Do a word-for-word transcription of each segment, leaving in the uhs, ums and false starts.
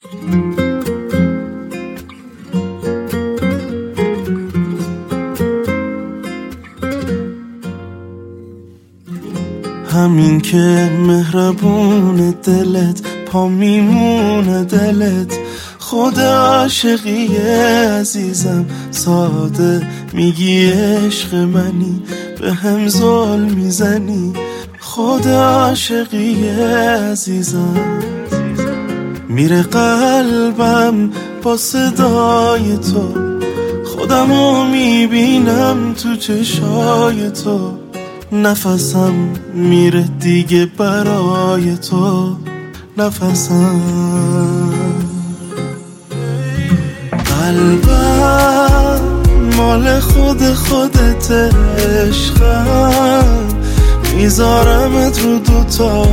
همین که مهربون دلت، پا میمونه دلت، خود عاشقی عزیزم، ساده میگی عشق منی، به هم ظلم میزنی، خود عاشقی عزیزم. میره قلبم با صدای تو، خودمو میبینم تو چشای تو، نفسم میره دیگه برای تو، نفسم. قلبم مال خود خودت عشقم، میذارمت رو دوتا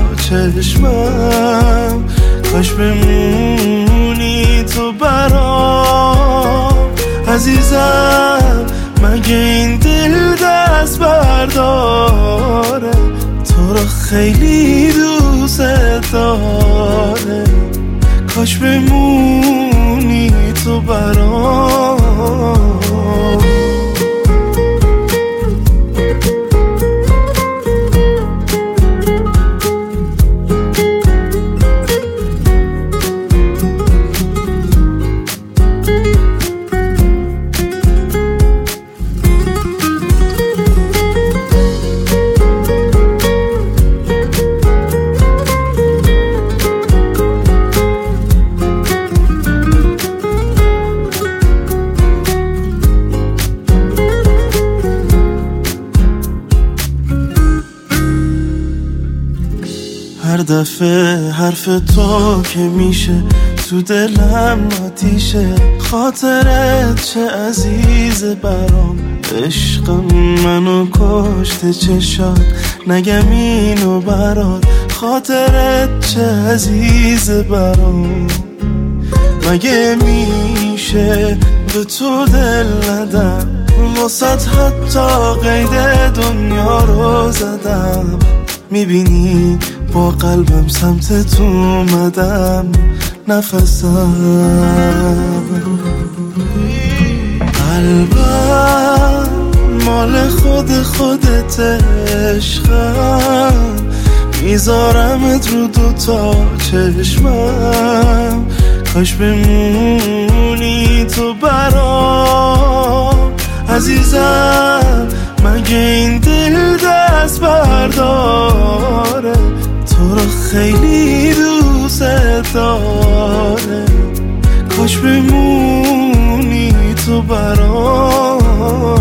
چشمم، کاش بمونی تو برام عزیزم. مگه این دل دست برداره، تو رو خیلی دوست داره، کاش بمونی تو برام. هر دفعه حرف تو که میشه تو دلم آتیشه، خاطرت چه عزیز برام، عشقم منو کشته چشات، نگم اینو برات، خاطرت چه عزیز برام. مگه میشه به تو دل ندم، واسط حتی قید دنیا رو زدم، میبینی با قلبم سمت تو اومدم، نفسم. قلبم مال خود خودت عشقم، میذارمت رو دوتا چشمم، کاش بمونی تو برام عزیزم. مگه این دل دست برداره، تو رو خیلی دوست داره، کاش بمونی تو برام.